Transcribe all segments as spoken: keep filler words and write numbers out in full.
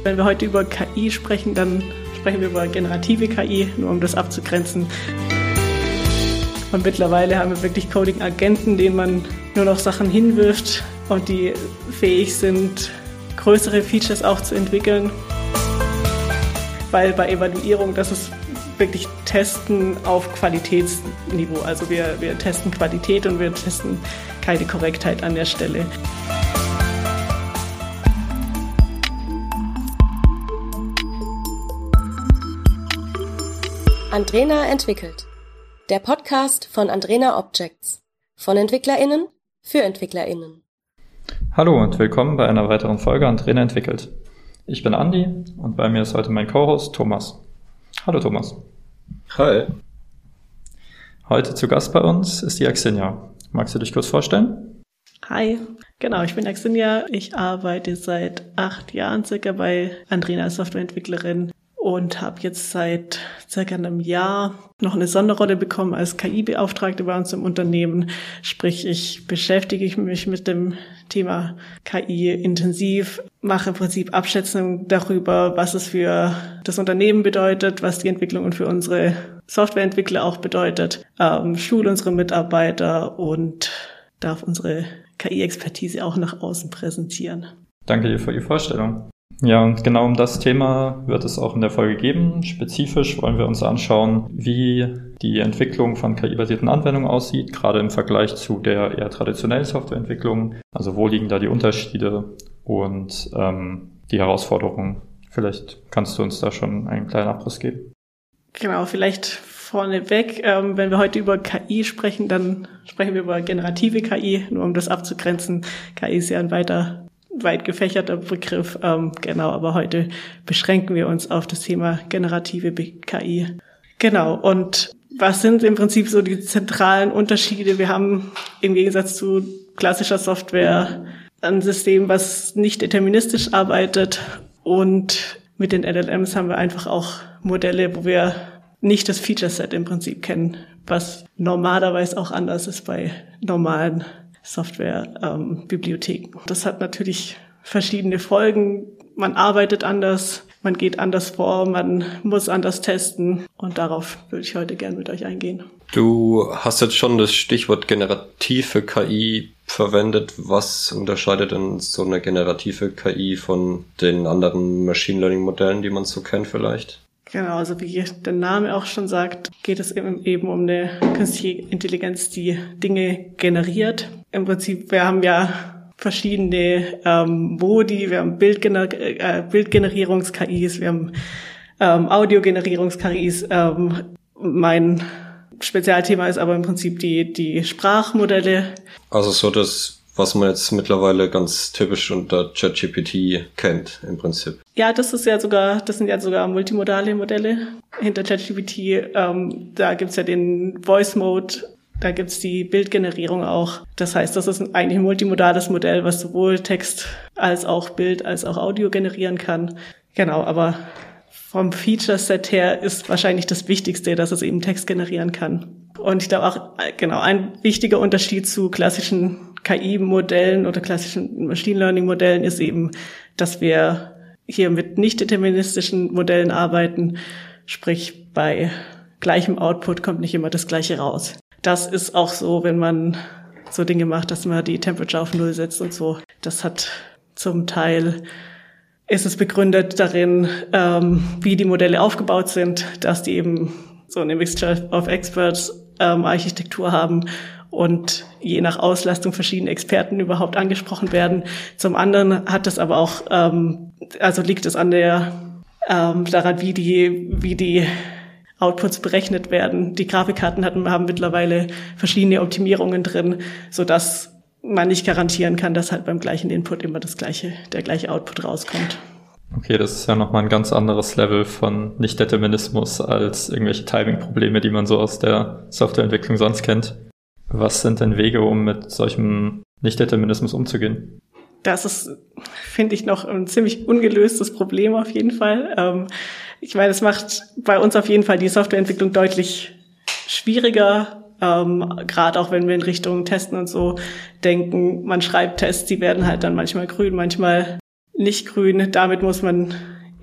Wenn wir heute über K I sprechen, dann sprechen wir über generative K I, nur um das abzugrenzen. Und mittlerweile haben wir wirklich Coding-Agenten, denen man nur noch Sachen hinwirft und die fähig sind, größere Features auch zu entwickeln. Weil bei Evaluierung, das ist wirklich Testen auf Qualitätsniveau. Also wir, wir testen Qualität und wir testen keine Korrektheit an der Stelle. Andrena entwickelt. Der Podcast von Andrena Objects. Von EntwicklerInnen für EntwicklerInnen. Hallo und willkommen bei einer weiteren Folge Andrena entwickelt. Ich bin Andi und bei mir ist heute mein Co-Host Thomas. Hallo Thomas. Hi. Heute zu Gast bei uns ist die Axinia. Magst du dich kurz vorstellen? Hi, genau, ich bin Axinia. Ich arbeite seit acht Jahren circa bei Andrena als Softwareentwicklerin und habe jetzt seit circa einem Jahr noch eine Sonderrolle bekommen als K I-Beauftragte bei uns im Unternehmen. Sprich, ich beschäftige mich mit dem Thema K I intensiv, mache im Prinzip Abschätzung darüber, was es für das Unternehmen bedeutet, was die Entwicklung und für unsere Softwareentwickler auch bedeutet, ähm, schule unsere Mitarbeiter und darf unsere K I-Expertise auch nach außen präsentieren. Danke dir für die Vorstellung. Ja, und genau um das Thema wird es auch in der Folge geben. Spezifisch wollen wir uns anschauen, wie die Entwicklung von K I-basierten Anwendungen aussieht, gerade im Vergleich zu der eher traditionellen Softwareentwicklung. Also wo liegen da die Unterschiede und ähm, die Herausforderungen? Vielleicht kannst du uns da schon einen kleinen Abriss geben. Genau, vielleicht vorneweg, ähm, wenn wir heute über K I sprechen, dann sprechen wir über generative K I, nur um das abzugrenzen. K I ist ja ein weiter weit gefächerter Begriff, ähm, genau, aber heute beschränken wir uns auf das Thema generative K I. Genau, und was sind im Prinzip so die zentralen Unterschiede? Wir haben im Gegensatz zu klassischer Software ein System, was nicht deterministisch arbeitet, und mit den L L Ms haben wir einfach auch Modelle, wo wir nicht das Feature-Set im Prinzip kennen, was normalerweise auch anders ist bei normalen Software-Bibliotheken. Ähm, das hat natürlich verschiedene Folgen. Man arbeitet anders, man geht anders vor, man muss anders testen, und darauf würde ich heute gerne mit euch eingehen. Du hast jetzt schon das Stichwort generative K I verwendet. Was unterscheidet denn so eine generative K I von den anderen Machine Learning Modellen, die man so kennt vielleicht? Genau, also wie der Name auch schon sagt, geht es eben um eine künstliche Intelligenz, die Dinge generiert. Im Prinzip, wir haben ja verschiedene ähm, Modi, wir haben Bildgener- äh, Bildgenerierungs-K Is, wir haben ähm, Audiogenerierungs-K Is. Ähm, mein Spezialthema ist aber im Prinzip die, die Sprachmodelle. Also so das, was man jetzt mittlerweile ganz typisch unter ChatGPT kennt, im Prinzip. Ja, das ist ja sogar, das sind ja sogar multimodale Modelle hinter ChatGPT. Ähm, da gibt's ja den Voice Mode, da gibt's die Bildgenerierung auch. Das heißt, das ist eigentlich ein multimodales Modell, was sowohl Text als auch Bild als auch Audio generieren kann. Genau, aber vom Feature-Set her ist wahrscheinlich das Wichtigste, dass es eben Text generieren kann. Und ich glaube auch, genau, ein wichtiger Unterschied zu klassischen K I-Modellen oder klassischen Machine Learning-Modellen ist eben, dass wir hier mit nicht deterministischen Modellen arbeiten. Sprich, bei gleichem Output kommt nicht immer das Gleiche raus. Das ist auch so, wenn man so Dinge macht, dass man die Temperature auf Null setzt und so. Das hat zum Teil, ist es begründet darin, ähm, wie die Modelle aufgebaut sind, dass die eben so eine Mixture of Experts ähm, Architektur haben und je nach Auslastung verschiedene Experten überhaupt angesprochen werden. Zum anderen hat es aber auch, ähm, also liegt es an der, ähm, daran, wie die, wie die Outputs berechnet werden. Die Grafikkarten hatten, haben mittlerweile verschiedene Optimierungen drin, so dass man nicht garantieren kann, dass halt beim gleichen Input immer das gleiche, der gleiche Output rauskommt. Okay, das ist ja nochmal ein ganz anderes Level von Nicht-Determinismus als irgendwelche Timing-Probleme, die man so aus der Softwareentwicklung sonst kennt. Was sind denn Wege, um mit solchem Nicht-Determinismus umzugehen? Das ist, finde ich, noch ein ziemlich ungelöstes Problem auf jeden Fall. Ähm, ich meine, es macht bei uns auf jeden Fall die Softwareentwicklung deutlich schwieriger, ähm, gerade auch wenn wir in Richtung Testen und so denken. Man schreibt Tests, die werden halt dann manchmal grün, manchmal nicht grün. Damit muss man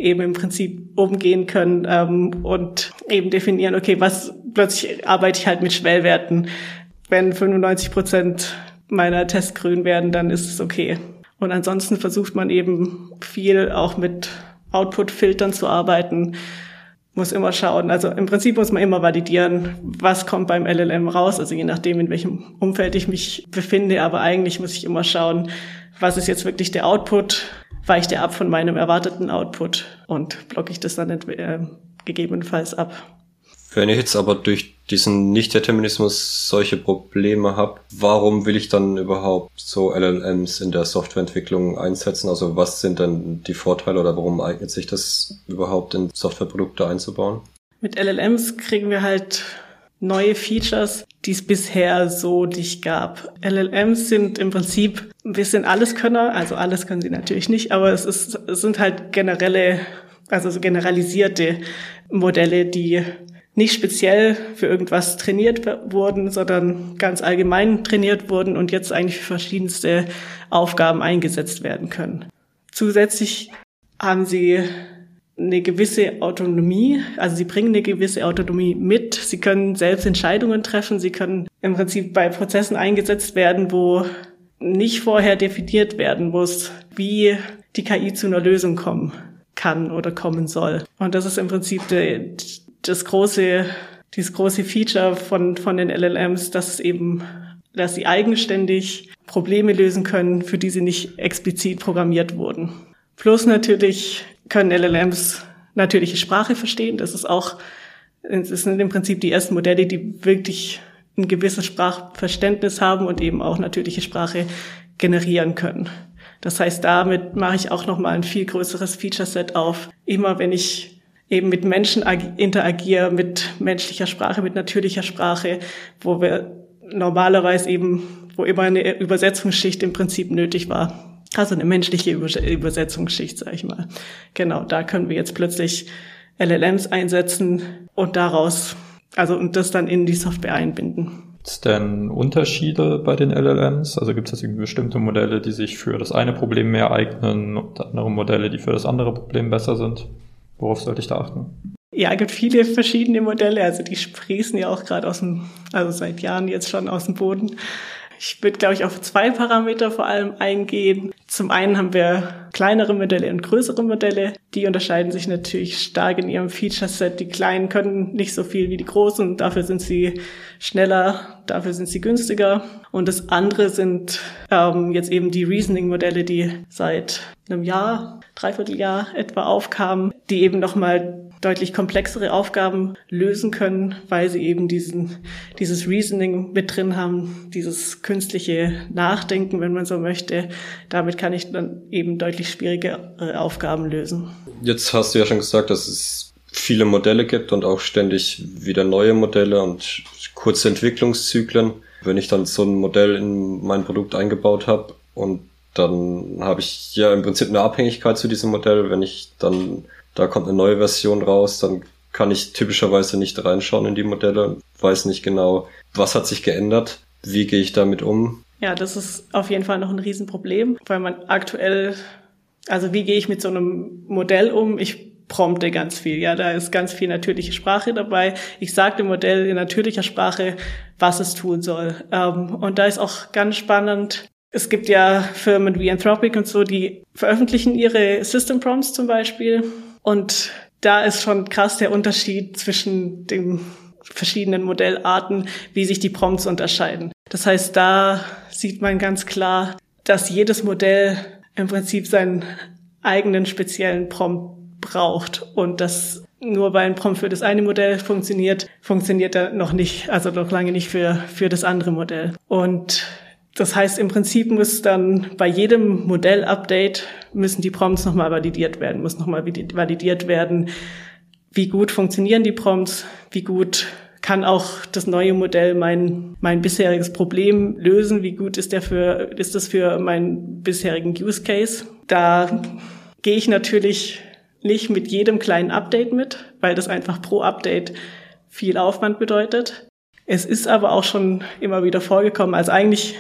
eben im Prinzip umgehen können ähm, und eben definieren, okay, was plötzlich arbeite ich halt mit Schwellwerten. Wenn fünfundneunzig Prozent meiner Tests grün werden, dann ist es okay. Und ansonsten versucht man eben viel auch mit Output-Filtern zu arbeiten, muss immer schauen. Also im Prinzip muss man immer validieren, was kommt beim L L M raus, also je nachdem, in welchem Umfeld ich mich befinde. Aber eigentlich muss ich immer schauen, was ist jetzt wirklich der Output, weicht der ab von meinem erwarteten Output und blocke ich das dann äh, gegebenenfalls ab. Wenn ich jetzt aber durch diesen Nichtdeterminismus solche Probleme habe, warum will ich dann überhaupt so L L Ms in der Softwareentwicklung einsetzen? Also was sind denn die Vorteile oder warum eignet sich das überhaupt in Softwareprodukte einzubauen? Mit L L Ms kriegen wir halt neue Features, die es bisher so nicht gab. L L Ms sind im Prinzip ein bisschen Alleskönner, also alles können sie natürlich nicht, aber es, ist, es sind halt generelle, also so generalisierte Modelle, die nicht speziell für irgendwas trainiert wurden, sondern ganz allgemein trainiert wurden und jetzt eigentlich für verschiedenste Aufgaben eingesetzt werden können. Zusätzlich haben sie eine gewisse Autonomie, also sie bringen eine gewisse Autonomie mit. Sie können selbst Entscheidungen treffen. Sie können im Prinzip bei Prozessen eingesetzt werden, wo nicht vorher definiert werden muss, wie die K I zu einer Lösung kommen kann oder kommen soll. Und das ist im Prinzip die, das große, dieses große Feature von, von den L L Ms, dass es eben, dass sie eigenständig Probleme lösen können, für die sie nicht explizit programmiert wurden. Plus natürlich können L L Ms natürliche Sprache verstehen. Das ist auch, es sind im Prinzip die ersten Modelle, die wirklich ein gewisses Sprachverständnis haben und eben auch natürliche Sprache generieren können. Das heißt, damit mache ich auch nochmal ein viel größeres Feature-Set auf. Immer wenn ich eben mit Menschen interagiere, mit menschlicher Sprache, mit natürlicher Sprache, wo wir normalerweise eben, wo immer eine Übersetzungsschicht im Prinzip nötig war. Also eine menschliche Übersetzungsschicht, sage ich mal. Genau, da können wir jetzt plötzlich L L Ms einsetzen und daraus, also und das dann in die Software einbinden. Gibt es denn Unterschiede bei den L L Ms? Also gibt es jetzt irgendwie bestimmte Modelle, die sich für das eine Problem mehr eignen und andere Modelle, die für das andere Problem besser sind? Worauf sollte ich da achten? Ja, es gibt viele verschiedene Modelle. Also die sprießen ja auch gerade aus dem, also seit Jahren jetzt schon aus dem Boden. Ich würde, glaube ich, auf zwei Parameter vor allem eingehen. Zum einen haben wir kleinere Modelle und größere Modelle. Die unterscheiden sich natürlich stark in ihrem Feature-Set. Die kleinen können nicht so viel wie die großen. Dafür sind sie schneller, dafür sind sie günstiger. Und das andere sind ähm, jetzt eben die Reasoning-Modelle, die seit einem Jahr, Dreivierteljahr etwa aufkamen, die eben nochmal deutlich komplexere Aufgaben lösen können, weil sie eben diesen dieses Reasoning mit drin haben, dieses künstliche Nachdenken, wenn man so möchte. Damit kann ich dann eben deutlich schwierigere Aufgaben lösen. Jetzt hast du ja schon gesagt, dass es viele Modelle gibt und auch ständig wieder neue Modelle und kurze Entwicklungszyklen. Wenn ich dann so ein Modell in mein Produkt eingebaut habe und dann habe ich ja im Prinzip eine Abhängigkeit zu diesem Modell. Wenn ich dann, da kommt eine neue Version raus, dann kann ich typischerweise nicht reinschauen in die Modelle, weiß nicht genau, was hat sich geändert, wie gehe ich damit um. Ja, das ist auf jeden Fall noch ein Riesenproblem, weil man aktuell, also wie gehe ich mit so einem Modell um? Ich prompte ganz viel, ja, da ist ganz viel natürliche Sprache dabei. Ich sage dem Modell in natürlicher Sprache, was es tun soll. Und da ist auch ganz spannend, es gibt ja Firmen wie Anthropic und so, die veröffentlichen ihre System Prompts zum Beispiel. Und da ist schon krass der Unterschied zwischen den verschiedenen Modellarten, wie sich die Prompts unterscheiden. Das heißt, da sieht man ganz klar, dass jedes Modell im Prinzip seinen eigenen speziellen Prompt braucht. Und dass nur weil ein Prompt für das eine Modell funktioniert, funktioniert er noch nicht, also noch lange nicht für, für das andere Modell. Und das heißt, im Prinzip muss dann bei jedem Modell-Update müssen die Prompts nochmal validiert werden, muss nochmal validiert werden, wie gut funktionieren die Prompts, wie gut kann auch das neue Modell mein mein bisheriges Problem lösen, wie gut ist der für ist das für meinen bisherigen Use Case. Da gehe ich natürlich nicht mit jedem kleinen Update mit, weil das einfach pro Update viel Aufwand bedeutet. Es ist aber auch schon immer wieder vorgekommen, also eigentlich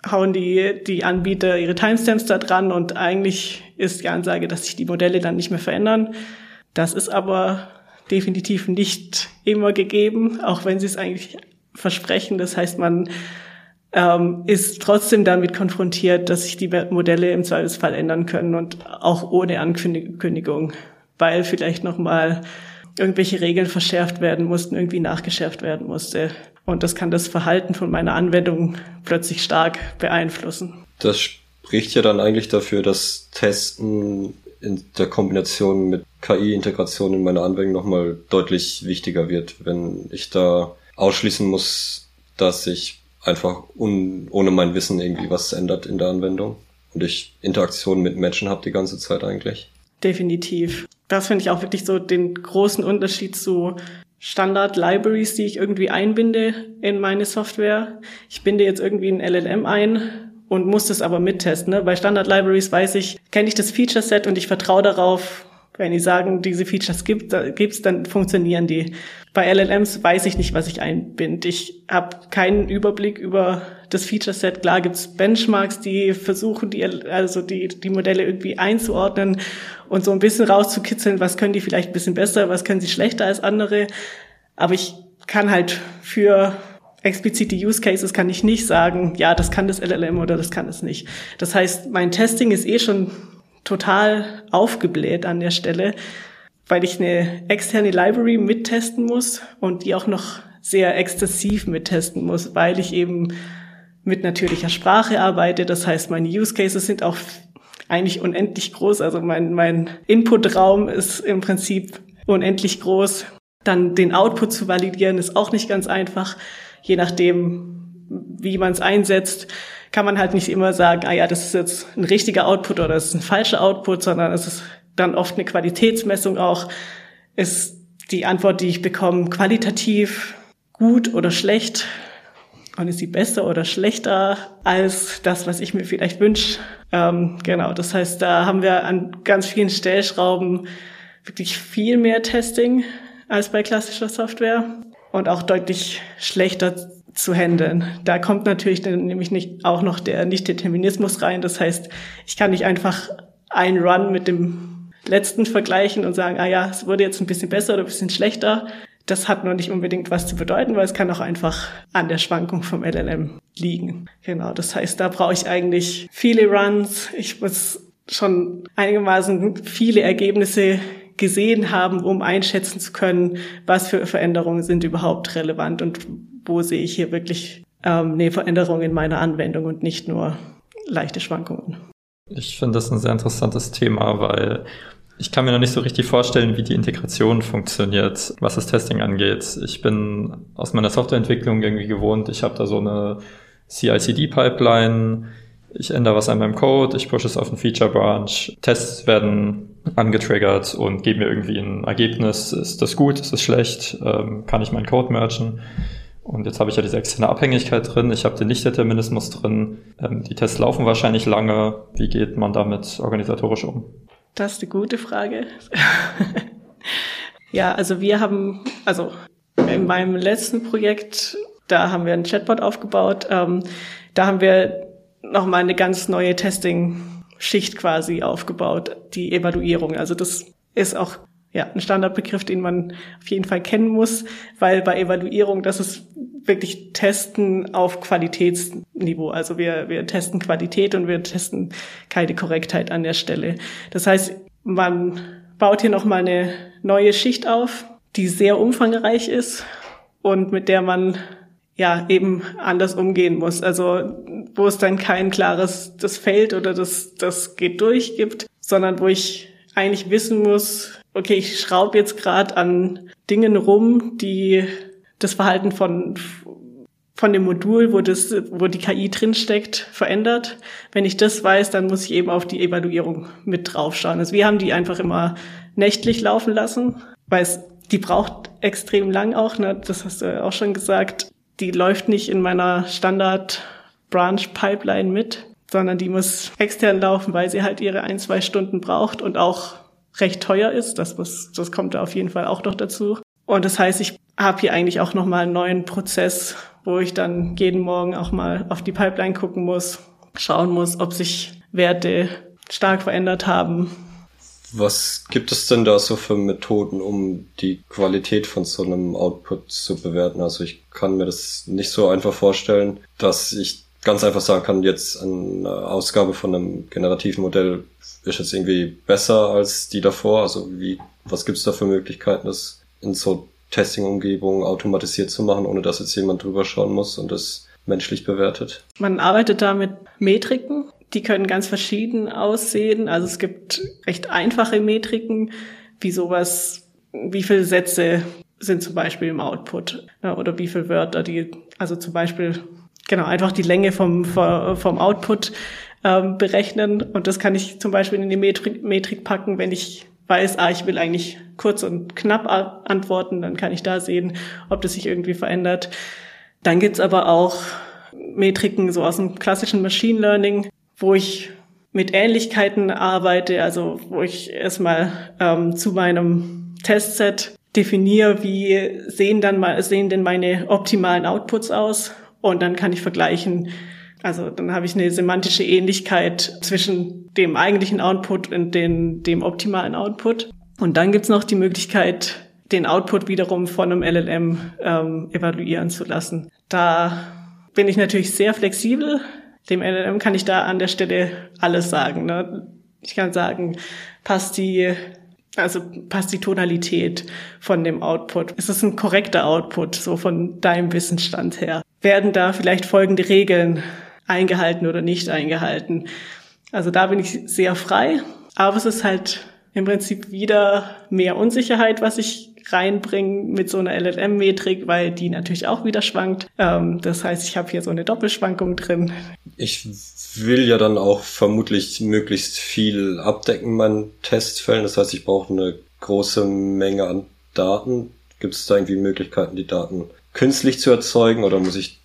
hauen die, die Anbieter ihre Timestamps da dran und eigentlich ist die Ansage, dass sich die Modelle dann nicht mehr verändern. Das ist aber definitiv nicht immer gegeben, auch wenn sie es eigentlich versprechen. Das heißt, man ähm, ist trotzdem damit konfrontiert, dass sich die Modelle im Zweifelsfall ändern können und auch ohne Ankündigung, weil vielleicht nochmal irgendwelche Regeln verschärft werden mussten, irgendwie nachgeschärft werden musste. Und das kann das Verhalten von meiner Anwendung plötzlich stark beeinflussen. Das spricht ja dann eigentlich dafür, dass Testen in der Kombination mit K I-Integration in meiner Anwendung nochmal deutlich wichtiger wird, wenn ich da ausschließen muss, dass sich einfach un- ohne mein Wissen irgendwie was ändert in der Anwendung und ich Interaktion mit Menschen habe die ganze Zeit eigentlich. Definitiv. Das finde ich auch wirklich so den großen Unterschied zu Standard-Libraries, die ich irgendwie einbinde in meine Software. Ich binde jetzt irgendwie ein L L M ein und muss das aber mittesten. Ne? Bei Standard-Libraries weiß ich, kenne ich das Feature-Set und ich vertraue darauf, wenn die sagen, diese Features gibt, da gibt's, dann funktionieren die. Bei L L Ms weiß ich nicht, was ich einbinde. Ich habe keinen Überblick über das Feature-Set. Klar gibt's Benchmarks, die versuchen, die also die die Modelle irgendwie einzuordnen und so ein bisschen rauszukitzeln, was können die vielleicht ein bisschen besser, was können sie schlechter als andere. Aber ich kann halt für explizite Use Cases kann ich nicht sagen, ja, das kann das L L M oder das kann es nicht. Das heißt, mein Testing ist eh schon total aufgebläht an der Stelle, weil ich eine externe Library mittesten muss und die auch noch sehr exzessiv mittesten muss, weil ich eben mit natürlicher Sprache arbeite. Das heißt, meine Use Cases sind auch eigentlich unendlich groß. Also mein, mein Input-Raum ist im Prinzip unendlich groß. Dann den Output zu validieren ist auch nicht ganz einfach. Je nachdem, wie man es einsetzt, kann man halt nicht immer sagen, ah ja, das ist jetzt ein richtiger Output oder das ist ein falscher Output, sondern es ist dann oft eine Qualitätsmessung auch. Ist die Antwort, die ich bekomme, qualitativ gut oder schlecht? Und ist sie besser oder schlechter als das, was ich mir vielleicht wünsche? Ähm, genau, das heißt, da haben wir an ganz vielen Stellschrauben wirklich viel mehr Testing als bei klassischer Software und auch deutlich schlechter zu handeln. Da kommt natürlich dann nämlich nicht auch noch der Nichtdeterminismus rein. Das heißt, ich kann nicht einfach einen Run mit dem letzten vergleichen und sagen, ah ja, es wurde jetzt ein bisschen besser oder ein bisschen schlechter. Das hat noch nicht unbedingt was zu bedeuten, weil es kann auch einfach an der Schwankung vom L L M liegen. Genau, das heißt, da brauche ich eigentlich viele Runs. Ich muss schon einigermaßen viele Ergebnisse gesehen haben, um einschätzen zu können, was für Veränderungen sind überhaupt relevant und wo sehe ich hier wirklich ähm, eine Veränderung in meiner Anwendung und nicht nur leichte Schwankungen. Ich finde das ein sehr interessantes Thema, weil ich kann mir noch nicht so richtig vorstellen, wie die Integration funktioniert, was das Testing angeht. Ich bin aus meiner Softwareentwicklung irgendwie gewohnt, ich habe da so eine C I C D-Pipeline, ich ändere was an meinem Code, ich pushe es auf einen Feature-Branch, Tests werden angetriggert und geben mir irgendwie ein Ergebnis. Ist das gut, ist das schlecht, ähm, kann ich meinen Code mergen? Und jetzt habe ich ja diese externe Abhängigkeit drin, ich habe den Nichtdeterminismus drin, ähm, die Tests laufen wahrscheinlich lange. Wie geht man damit organisatorisch um? Das ist eine gute Frage. Ja, also wir haben, also in meinem letzten Projekt, da haben wir einen Chatbot aufgebaut, ähm, da haben wir nochmal eine ganz neue Testing-Schicht quasi aufgebaut, die Evaluierung. Also das ist auch ja ein Standardbegriff, den man auf jeden Fall kennen muss, weil bei Evaluierung, das ist wirklich Testen auf Qualitätsniveau. Also wir wir testen Qualität und wir testen keine Korrektheit an der Stelle. Das heißt, man baut hier nochmal eine neue Schicht auf, die sehr umfangreich ist und mit der man ja eben anders umgehen muss. Also wo es dann kein klares, das fällt oder das das geht durch gibt, sondern wo ich eigentlich wissen muss, okay, ich schraube jetzt gerade an Dingen rum, die das Verhalten von von dem Modul, wo das, wo die K I drinsteckt, verändert. Wenn ich das weiß, dann muss ich eben auf die Evaluierung mit draufschauen. Also wir haben die einfach immer nächtlich laufen lassen, weil es, die braucht extrem lang auch, ne? Das hast du auch schon gesagt. Die läuft nicht in meiner Standard-Branch-Pipeline mit, sondern die muss extern laufen, weil sie halt ihre ein, zwei Stunden braucht und auch recht teuer ist. Das muss, das kommt da auf jeden Fall auch noch dazu. Und das heißt, ich habe hier eigentlich auch nochmal einen neuen Prozess, wo ich dann jeden Morgen auch mal auf die Pipeline gucken muss, schauen muss, ob sich Werte stark verändert haben. Was gibt es denn da so für Methoden, um die Qualität von so einem Output zu bewerten? Also ich kann mir das nicht so einfach vorstellen, dass ich ganz einfach sagen kann, jetzt eine Ausgabe von einem generativen Modell ist jetzt irgendwie besser als die davor. Also wie, was gibt es da für Möglichkeiten, das in so Testing-Umgebungen automatisiert zu machen, ohne dass jetzt jemand drüber schauen muss und das menschlich bewertet? Man arbeitet da mit Metriken. Die können ganz verschieden aussehen. Also es gibt recht einfache Metriken, wie sowas, wie viele Sätze sind zum Beispiel im Output, ja, oder wie viele Wörter, die, also zum Beispiel, genau, einfach die Länge vom, vom Output ähm, berechnen. Und das kann ich zum Beispiel in die Metrik, Metrik packen, wenn ich weiß, ah, ich will eigentlich kurz und knapp antworten, dann kann ich da sehen, ob das sich irgendwie verändert. Dann gibt's aber auch Metriken so aus dem klassischen Machine Learning, wo ich mit Ähnlichkeiten arbeite, also wo ich erstmal ähm, zu meinem Testset definiere, wie sehen dann mal sehen denn meine optimalen Outputs aus, und dann kann ich vergleichen. Also dann habe ich eine semantische Ähnlichkeit zwischen dem eigentlichen Output und den, dem optimalen Output. Und dann gibt's noch die Möglichkeit, den Output wiederum von einem L L M ähm, evaluieren zu lassen. Da bin ich natürlich sehr flexibel. Dem L L M kann ich da an der Stelle alles sagen, ne? Ich kann sagen, passt die, also passt die Tonalität von dem Output? Ist es ein korrekter Output, so von deinem Wissensstand her? Werden da vielleicht folgende Regeln eingehalten oder nicht eingehalten? Also da bin ich sehr frei, aber es ist halt im Prinzip wieder mehr Unsicherheit, was ich reinbringen mit so einer L L M-Metrik, weil die natürlich auch wieder schwankt. Ähm, das heißt, ich habe hier so eine Doppelschwankung drin. Ich will ja dann auch vermutlich möglichst viel abdecken in meinen Testfällen. Das heißt, ich brauche eine große Menge an Daten. Gibt es da irgendwie Möglichkeiten, die Daten künstlich zu erzeugen, oder muss ich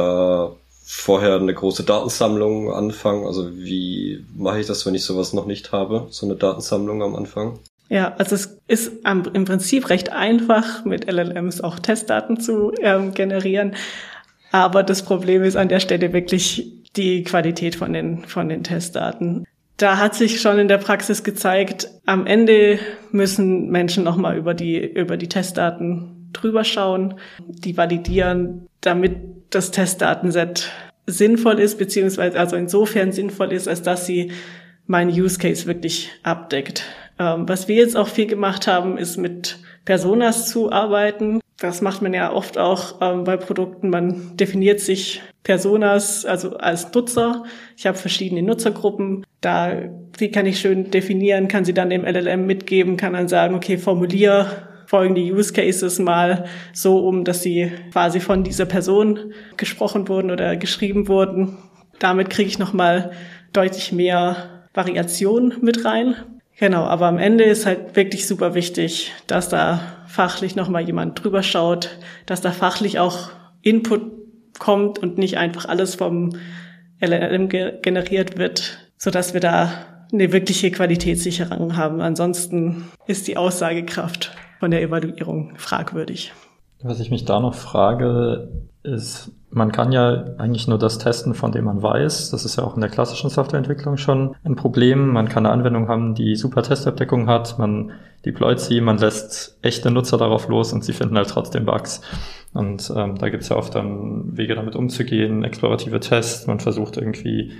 da vorher eine große Datensammlung anfangen? Also wie mache ich das, wenn ich sowas noch nicht habe, so eine Datensammlung am Anfang? Ja, also es ist am, im Prinzip recht einfach, mit L L Ms auch Testdaten zu ähm, generieren. Aber das Problem ist an der Stelle wirklich die Qualität von den, von den Testdaten. Da hat sich schon in der Praxis gezeigt, am Ende müssen Menschen nochmal über die, über die Testdaten drüber schauen, die validieren, damit das Testdatenset sinnvoll ist, beziehungsweise also insofern sinnvoll ist, als dass sie meinen Use Case wirklich abdeckt. Ähm, was wir jetzt auch viel gemacht haben, ist mit Personas zu arbeiten. Das macht man ja oft auch ähm, bei Produkten. Man definiert sich Personas, also als Nutzer. Ich habe verschiedene Nutzergruppen. Da, die kann ich schön definieren, kann sie dann dem L L M mitgeben, kann dann sagen, okay, formulier folgende Use Cases mal so um, dass sie quasi von dieser Person gesprochen wurden oder geschrieben wurden. Damit kriege ich nochmal deutlich mehr Variation mit rein. Genau, aber am Ende ist halt wirklich super wichtig, dass da fachlich nochmal jemand drüber schaut, dass da fachlich auch Input kommt und nicht einfach alles vom L L M ge- generiert wird, sodass wir da eine wirkliche Qualitätssicherung haben. Ansonsten ist die Aussagekraft von der Evaluierung fragwürdig. Was ich mich da noch frage, ist, man kann ja eigentlich nur das testen, von dem man weiß. Das ist ja auch in der klassischen Softwareentwicklung schon ein Problem. Man kann eine Anwendung haben, die super Testabdeckung hat. Man deployt sie, man lässt echte Nutzer darauf los und sie finden halt trotzdem Bugs. Und ähm, da gibt's ja oft dann Wege, damit umzugehen, explorative Tests. Man versucht irgendwie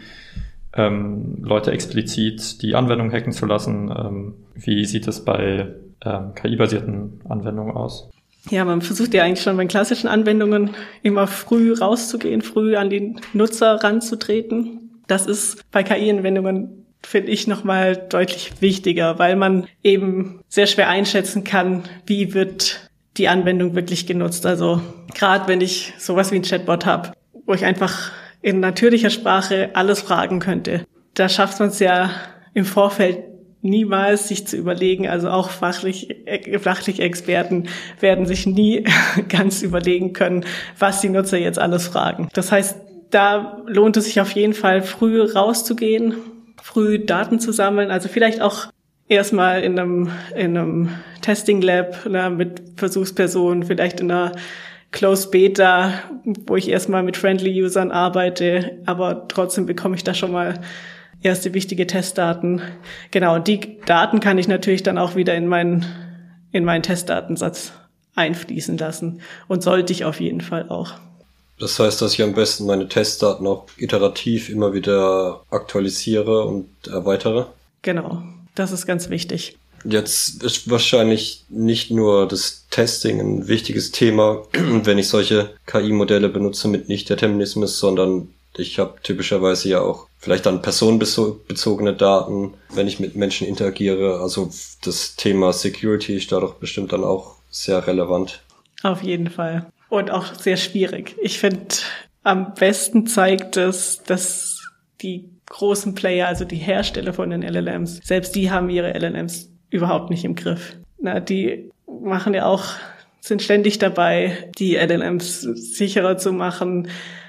ähm, Leute explizit die Anwendung hacken zu lassen. Ähm, wie sieht es bei ähm, K I-basierten Anwendungen aus? Ja, man versucht ja eigentlich schon bei klassischen Anwendungen immer früh rauszugehen, früh an den Nutzer ranzutreten. Das ist bei K I-Anwendungen, finde ich, nochmal deutlich wichtiger, weil man eben sehr schwer einschätzen kann, wie wird die Anwendung wirklich genutzt. Also gerade wenn ich sowas wie ein Chatbot habe, wo ich einfach in natürlicher Sprache alles fragen könnte, da schafft man es ja im Vorfeld niemals, sich zu überlegen, also auch fachlich, äh, fachliche Experten werden sich nie ganz überlegen können, was die Nutzer jetzt alles fragen. Das heißt, da lohnt es sich auf jeden Fall, früh rauszugehen, früh Daten zu sammeln, also vielleicht auch erstmal in einem, in einem Testing Lab, ne, mit Versuchspersonen, vielleicht in einer Closed Beta, wo ich erstmal mit Friendly Usern arbeite, aber trotzdem bekomme ich da schon mal erste wichtige Testdaten. Genau, und die Daten kann ich natürlich dann auch wieder in meinen, in meinen Testdatensatz einfließen lassen und sollte ich auf jeden Fall auch. Das heißt, dass ich am besten meine Testdaten auch iterativ immer wieder aktualisiere und erweitere? Genau, das ist ganz wichtig. Jetzt ist wahrscheinlich nicht nur das Testing ein wichtiges Thema, wenn ich solche K I-Modelle benutze mit Nicht-Determinismus, sondern ich habe typischerweise ja auch vielleicht dann personenbezogene Daten, wenn ich mit Menschen interagiere. Also das Thema Security ist da doch bestimmt dann auch sehr relevant. Auf jeden Fall. Und auch sehr schwierig. Ich finde, am besten zeigt es, dass die großen Player, also die Hersteller von den L L Ms, selbst die haben ihre L L Ms überhaupt nicht im Griff. Na, die machen ja auch, sind ständig dabei, die L L Ms sicherer zu machen.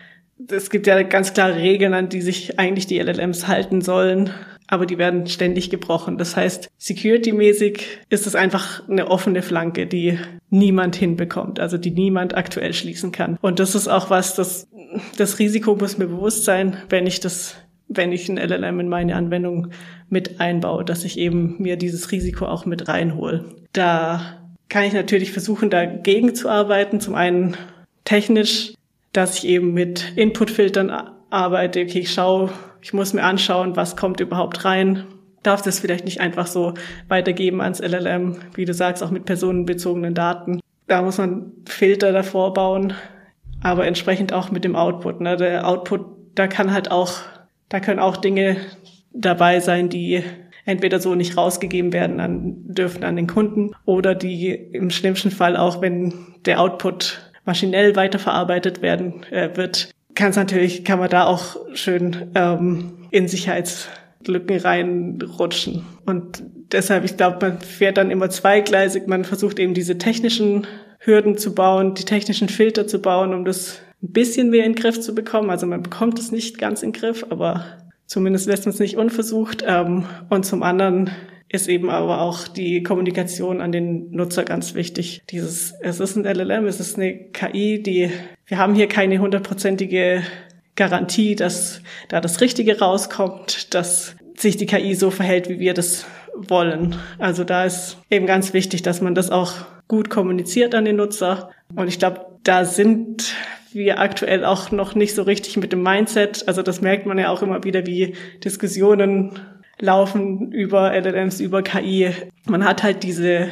Es gibt ja ganz klare Regeln, an die sich eigentlich die L L Ms halten sollen, aber die werden ständig gebrochen. Das heißt, security-mäßig ist es einfach eine offene Flanke, die niemand hinbekommt, also die niemand aktuell schließen kann. Und das ist auch was, das, das Risiko muss mir bewusst sein, wenn ich das wenn ich ein L L M in meine Anwendung mit einbaue, dass ich eben mir dieses Risiko auch mit reinhole. Da kann ich natürlich versuchen, dagegen zu arbeiten. Zum einen technisch, dass ich eben mit Inputfiltern arbeite. Okay, ich schaue, ich muss mir anschauen, was kommt überhaupt rein. Darf das vielleicht nicht einfach so weitergeben ans L L M, wie du sagst, auch mit personenbezogenen Daten. Da muss man Filter davor bauen, aber entsprechend auch mit dem Output. Ne? Der Output, da kann halt auch Da können auch Dinge dabei sein, die entweder so nicht rausgegeben werden an, dürfen an den Kunden oder die im schlimmsten Fall auch, wenn der Output maschinell weiterverarbeitet werden äh, wird, kann es natürlich, kann man da auch schön ähm, in Sicherheitslücken reinrutschen. Und deshalb, ich glaube, man fährt dann immer zweigleisig. Man versucht eben diese technischen Hürden zu bauen, die technischen Filter zu bauen, um das ein bisschen mehr in den Griff zu bekommen. Also man bekommt es nicht ganz in den Griff, aber zumindest lässt man es nicht unversucht. Und zum anderen ist eben aber auch die Kommunikation an den Nutzer ganz wichtig. Dieses, es ist ein L L M, es ist eine K I, die, wir haben hier keine hundertprozentige Garantie, dass da das Richtige rauskommt, dass sich die K I so verhält, wie wir das wollen. Also da ist eben ganz wichtig, dass man das auch gut kommuniziert an den Nutzer. Und ich glaube, da sind wir aktuell auch noch nicht so richtig mit dem Mindset. Also das merkt man ja auch immer wieder, wie Diskussionen laufen über L L Ms, über K I. Man hat halt diese,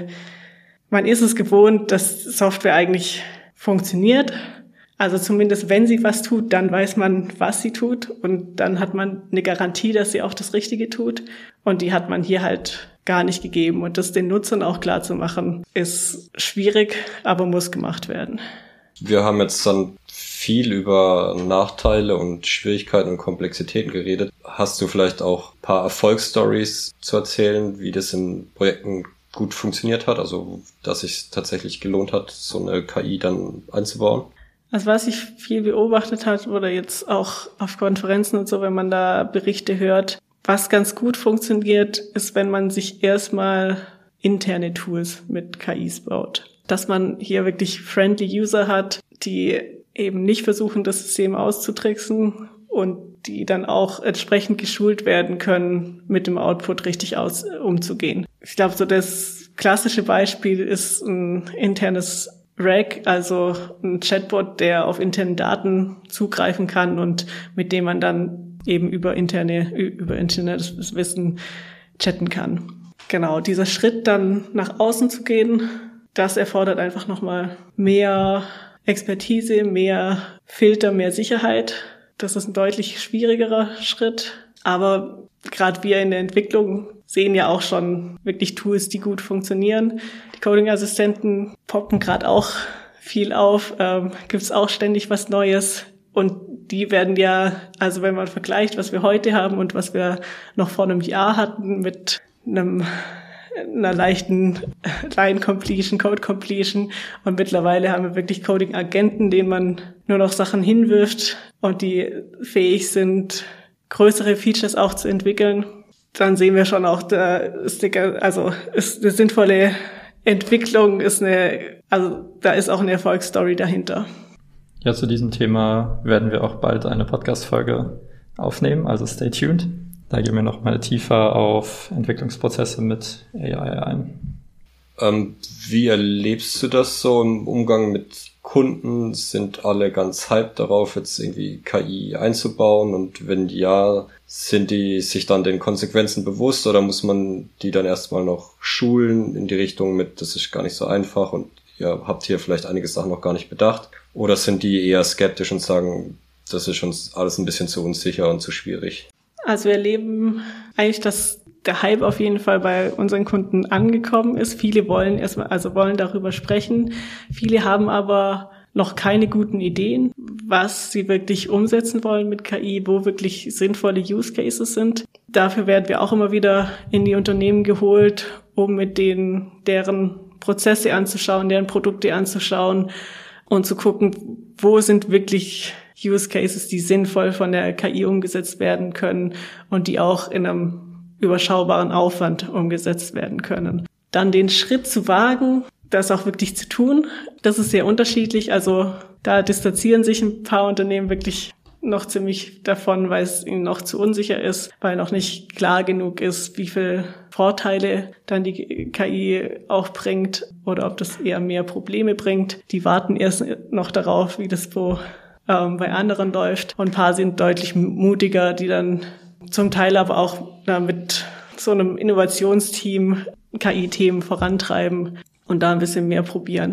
man ist es gewohnt, dass Software eigentlich funktioniert. Also zumindest wenn sie was tut, dann weiß man, was sie tut. Und dann hat man eine Garantie, dass sie auch das Richtige tut. Und die hat man hier halt gar nicht gegeben. Und das den Nutzern auch klar zu machen, ist schwierig, aber muss gemacht werden. Wir haben jetzt dann viel über Nachteile und Schwierigkeiten und Komplexitäten geredet. Hast du vielleicht auch ein paar Erfolgsstories zu erzählen, wie das in Projekten gut funktioniert hat? Also, dass es tatsächlich gelohnt hat, so eine K I dann einzubauen? Also was ich viel beobachtet hat oder jetzt auch auf Konferenzen und so, wenn man da Berichte hört, was ganz gut funktioniert, ist, wenn man sich erstmal interne Tools mit K Is baut. Dass man hier wirklich friendly User hat, die eben nicht versuchen, das System auszutricksen und die dann auch entsprechend geschult werden können, mit dem Output richtig aus umzugehen. Ich glaube, so das klassische Beispiel ist ein internes R A G, also ein Chatbot, der auf interne Daten zugreifen kann und mit dem man dann eben über interne, über internes Wissen chatten kann. Genau, dieser Schritt dann nach außen zu gehen, das erfordert einfach nochmal mehr Expertise, mehr Filter, mehr Sicherheit. Das ist ein deutlich schwierigerer Schritt. Aber gerade wir in der Entwicklung sehen ja auch schon wirklich Tools, die gut funktionieren. Die Coding-Assistenten poppen gerade auch viel auf. Ähm, gibt es auch ständig was Neues. Und die werden ja, also wenn man vergleicht, was wir heute haben und was wir noch vor einem Jahr hatten mit einem einer leichten Line-Completion, Code-Completion. Und mittlerweile haben wir wirklich Coding-Agenten, denen man nur noch Sachen hinwirft und die fähig sind, größere Features auch zu entwickeln. Dann sehen wir schon auch, da ist, also ist eine sinnvolle Entwicklung ist eine, also da ist auch eine Erfolgsstory dahinter. Ja, zu diesem Thema werden wir auch bald eine Podcast-Folge aufnehmen, also stay tuned. Da gehen wir noch mal tiefer auf Entwicklungsprozesse mit A I ein. Ähm, wie erlebst du das so im Umgang mit Kunden? Sind alle ganz hyped darauf, jetzt irgendwie K I einzubauen? Und wenn ja, sind die sich dann den Konsequenzen bewusst oder muss man die dann erstmal noch schulen in die Richtung mit, das ist gar nicht so einfach und ihr habt hier vielleicht einige Sachen noch gar nicht bedacht? Oder sind die eher skeptisch und sagen, das ist uns alles ein bisschen zu unsicher und zu schwierig? Also wir erleben eigentlich, dass der Hype auf jeden Fall bei unseren Kunden angekommen ist. Viele wollen erstmal, also wollen darüber sprechen. Viele haben aber noch keine guten Ideen, was sie wirklich umsetzen wollen mit K I, wo wirklich sinnvolle Use Cases sind. Dafür werden wir auch immer wieder in die Unternehmen geholt, um mit denen deren Prozesse anzuschauen, deren Produkte anzuschauen und zu gucken, wo sind wirklich Use Cases, die sinnvoll von der K I umgesetzt werden können und die auch in einem überschaubaren Aufwand umgesetzt werden können. Dann den Schritt zu wagen, das auch wirklich zu tun, das ist sehr unterschiedlich. Also da distanzieren sich ein paar Unternehmen wirklich noch ziemlich davon, weil es ihnen noch zu unsicher ist, weil noch nicht klar genug ist, wie viele Vorteile dann die K I auch bringt oder ob das eher mehr Probleme bringt. Die warten erst noch darauf, wie das wo, ähm, bei anderen läuft. Und ein paar sind deutlich mutiger, die dann zum Teil aber auch na, mit so einem Innovationsteam K I-Themen vorantreiben und da ein bisschen mehr probieren.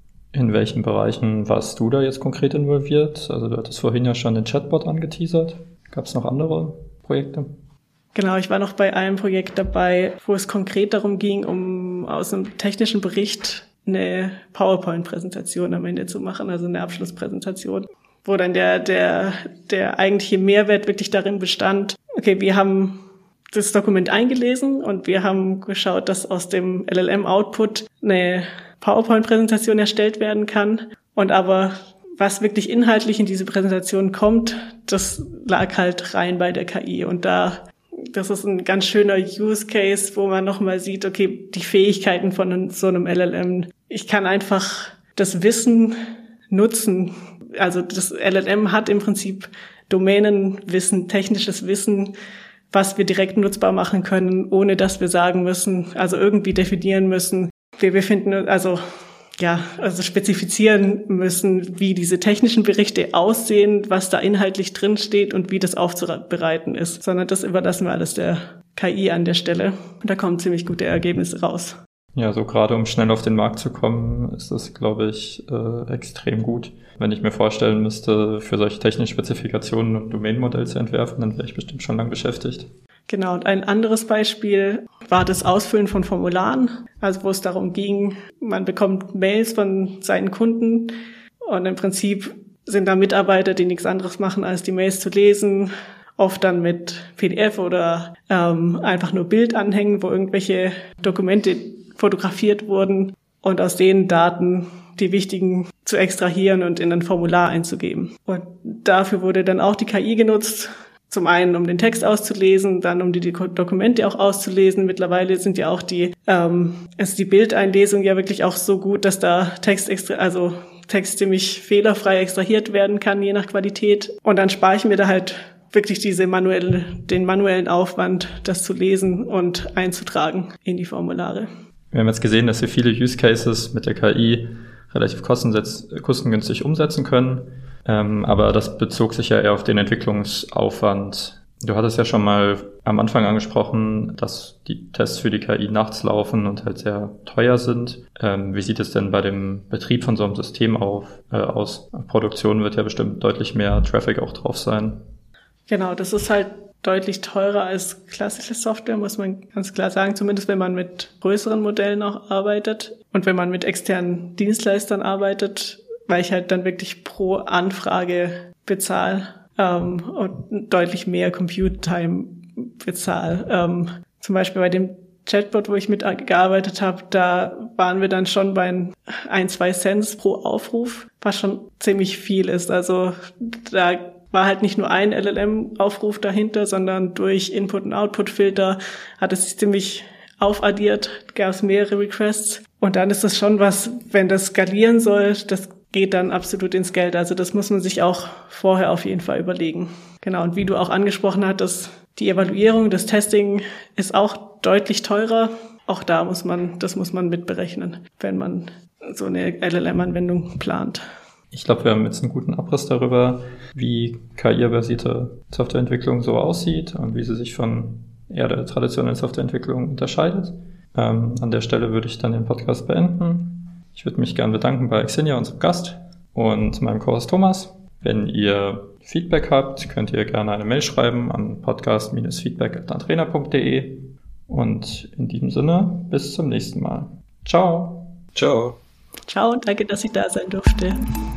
In welchen Bereichen warst du da jetzt konkret involviert? Also du hattest vorhin ja schon den Chatbot angeteasert. Gab es noch andere Projekte? Genau, ich war noch bei einem Projekt dabei, wo es konkret darum ging, um aus einem technischen Bericht eine PowerPoint-Präsentation am Ende zu machen, also eine Abschlusspräsentation, wo dann der der der eigentliche Mehrwert wirklich darin bestand, okay, wir haben das Dokument eingelesen und wir haben geschaut, dass aus dem L L M-Output eine PowerPoint-Präsentation erstellt werden kann. Und aber was wirklich inhaltlich in diese Präsentation kommt, das lag halt rein bei der K I. Und da, das ist ein ganz schöner Use Case, wo man nochmal sieht, okay, die Fähigkeiten von so einem L L M. Ich kann einfach das Wissen nutzen. Also das L L M hat im Prinzip Domänenwissen, technisches Wissen, was wir direkt nutzbar machen können, ohne dass wir sagen müssen, also irgendwie definieren müssen. Wir befinden, also, ja, also spezifizieren müssen, wie diese technischen Berichte aussehen, was da inhaltlich drin steht und wie das aufzubereiten ist. Sondern das überlassen wir alles der K I an der Stelle. Und da kommen ziemlich gute Ergebnisse raus. Ja, so gerade um schnell auf den Markt zu kommen, ist das, glaube ich, äh, extrem gut. Wenn ich mir vorstellen müsste, für solche technischen Spezifikationen ein Domänenmodell zu entwerfen, dann wäre ich bestimmt schon lang beschäftigt. Genau, und ein anderes Beispiel war das Ausfüllen von Formularen, also wo es darum ging, man bekommt Mails von seinen Kunden und im Prinzip sind da Mitarbeiter, die nichts anderes machen, als die Mails zu lesen, oft dann mit P D F oder ähm, einfach nur Bild anhängen, wo irgendwelche Dokumente fotografiert wurden und aus den Daten die wichtigen zu extrahieren und in ein Formular einzugeben. Und dafür wurde dann auch die K I genutzt, zum einen, um den Text auszulesen, dann um die, die Dokumente auch auszulesen. Mittlerweile sind ja auch die, ähm, ist die Bildeinlesung ja wirklich auch so gut, dass da Text extra, also Text ziemlich fehlerfrei extrahiert werden kann, je nach Qualität. Und dann spare ich mir da halt wirklich diese manuelle, den manuellen Aufwand, das zu lesen und einzutragen in die Formulare. Wir haben jetzt gesehen, dass wir viele Use Cases mit der K I relativ kostengünstig umsetzen können. Ähm, aber das bezog sich ja eher auf den Entwicklungsaufwand. Du hattest ja schon mal am Anfang angesprochen, dass die Tests für die K I nachts laufen und halt sehr teuer sind. Ähm, wie sieht es denn bei dem Betrieb von so einem System auf, äh, aus? Produktion wird ja bestimmt deutlich mehr Traffic auch drauf sein. Genau, das ist halt deutlich teurer als klassische Software, muss man ganz klar sagen, zumindest wenn man mit größeren Modellen auch arbeitet und wenn man mit externen Dienstleistern arbeitet, weil ich halt dann wirklich pro Anfrage bezahle ähm, und deutlich mehr Compute-Time bezahle. Ähm, zum Beispiel bei dem Chatbot, wo ich mitgearbeitet habe, da waren wir dann schon bei ein, zwei Cent pro Aufruf, was schon ziemlich viel ist. Also da war halt nicht nur ein L L M-Aufruf dahinter, sondern durch Input- und Output-Filter hat es sich ziemlich aufaddiert, gab es mehrere Requests. Und dann ist das schon was, wenn das skalieren soll, das geht dann absolut ins Geld. Also das muss man sich auch vorher auf jeden Fall überlegen. Genau, und wie du auch angesprochen hattest, die Evaluierung, das Testing ist auch deutlich teurer. Auch da muss man, das muss man mitberechnen, wenn man so eine L L M-Anwendung plant. Ich glaube, wir haben jetzt einen guten Abriss darüber, wie K I-basierte Softwareentwicklung so aussieht und wie sie sich von eher der traditionellen Softwareentwicklung unterscheidet. Ähm, an der Stelle würde ich dann den Podcast beenden. Ich würde mich gerne bedanken bei Xenia, unserem Gast, und meinem Co-Host Thomas. Wenn ihr Feedback habt, könnt ihr gerne eine Mail schreiben an podcast dash feedback at andrena punkt de. Und in diesem Sinne, bis zum nächsten Mal. Ciao. Ciao. Ciao und danke, dass ich da sein durfte.